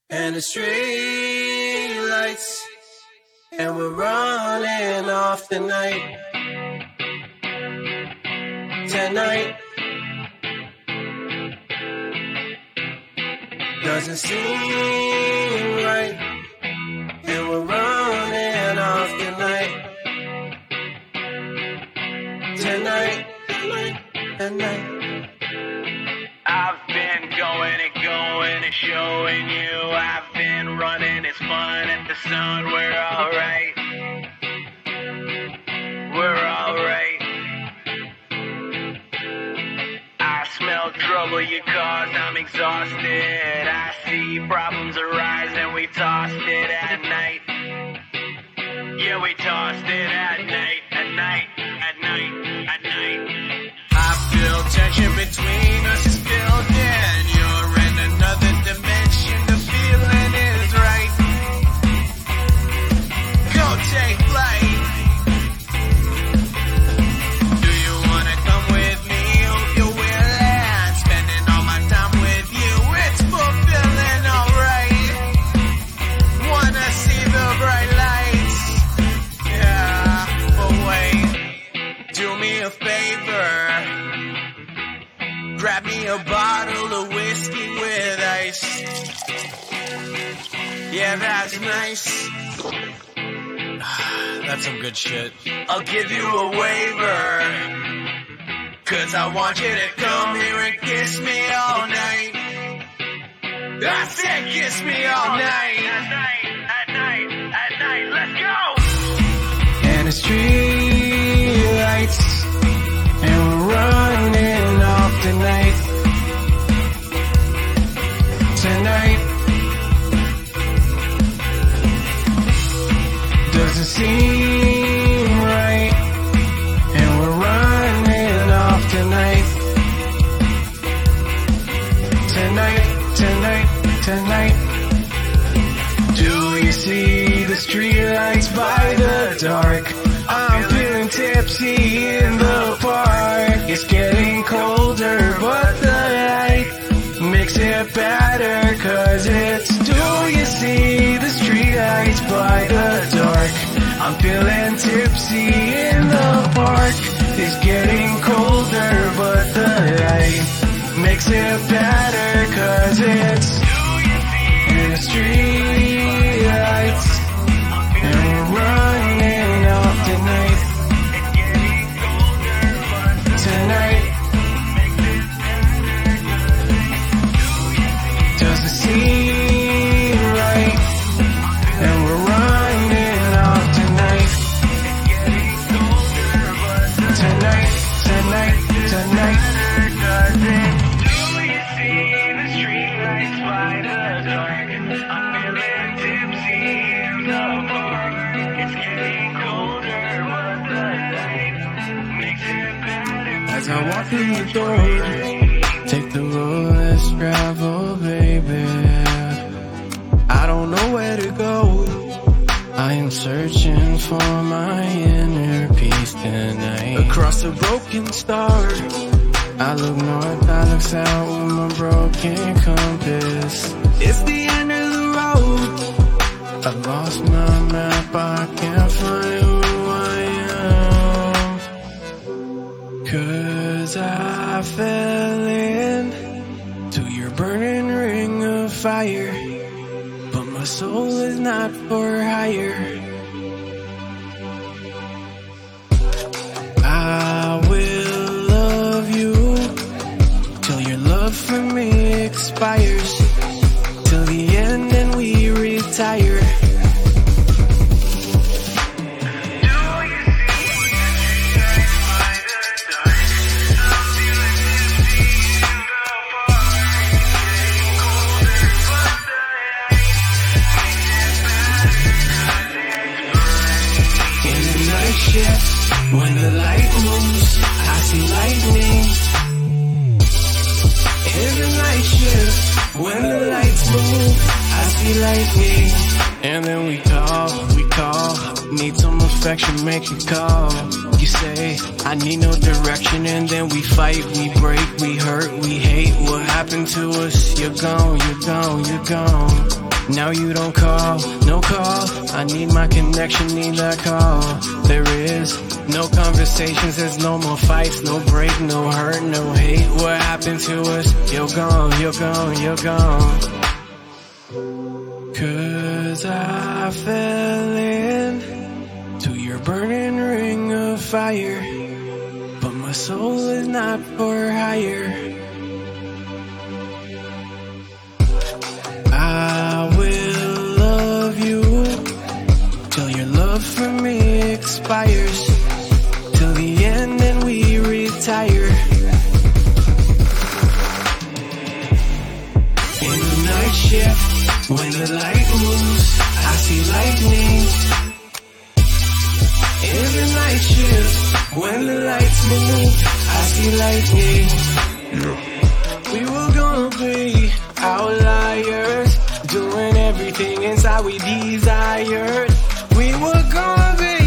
and the street lights, and we're running off tonight. Tonight doesn't seem right, and we're running off tonight. Tonight, tonight. I've been going and showing you. I've been running, it's fun at the sun. We're alright. We're alright. I smell trouble you caused, I'm exhausted. I see problems arise and we tossed it at night. Yeah, we tossed it at night, at night, at night, at night. I feel tension between us is building. You're in another dimension, the feeling is right. Go take flight. Do you wanna come with me? Hope you're willing. Spending all my time with you, it's fulfilling, alright. Wanna see the bright lights. Yeah, but wait, do me a favor. Grab me a bottle of whiskey with ice. Yeah, that's nice. That's some good shit. I'll give you a waiver, 'cause I want you to come here and kiss me all night. I said kiss me all night. At night, at night, at night, let's go. And the street lights, and we're running off tonight. Tonight doesn't seem right, and we're running off tonight. Tonight, tonight, tonight. Do you see the streetlights by the dark? I'm feeling tipsy in the park. It's getting colder, but the light makes it better, 'cause it's, do you see the streetlights by the dark? I'm feeling tipsy in the park. It's getting colder, but the light makes it better, 'cause it's in the streetlights, and we're running off tonight. Tonight doesn't seem right, and we're running off tonight. Tonight, tonight, tonight. Do you see the streetlights by the dark? I'm feeling tipsy in the park. It's getting colder, but the light makes it better. As I walk through the door, take the road less travel, baby. I don't know where to go. I am searching for my inner peace tonight. Across a broken star, I look north, I look south with my broken compass. It's the end of the road. I lost my map, I can't find who I am. 'Cause I fell in to your burning ring of fire, but my soul is not for hire. I will love you till your love for me expires, till the end and we retire. When the light moves, I see lightning. In the night shift, when the lights move, I see lightning. And then we call, need some affection, make a call. You say, I need no direction, and then we fight, we break, we hurt, we hate. What happened to us? You're gone, you're gone, you're gone. Now you don't call, no call. I need my connection, need that call. There is no conversations, there's no more fights, no break, no hurt, no hate. What happened to us? You're gone, you're gone, you're gone. 'Cause I fell into your burning ring of fire, but my soul is not for hire. I will love you till your love for me expires, till the end and we retire. In the night shift, when the light moves, I see lightning. In the night shift, when the lights move, I see lightning. We were gonna be outliers, doing everything inside we desired. We were gonna be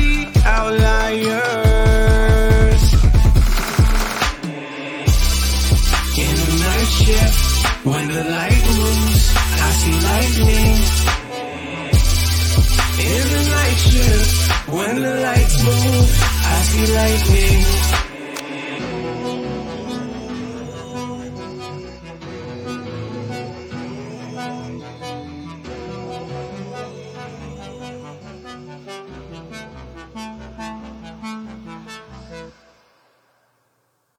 outliers. In the night shift, when the light moves, I see lightning. In the night shift, when the lights move, I see lightning.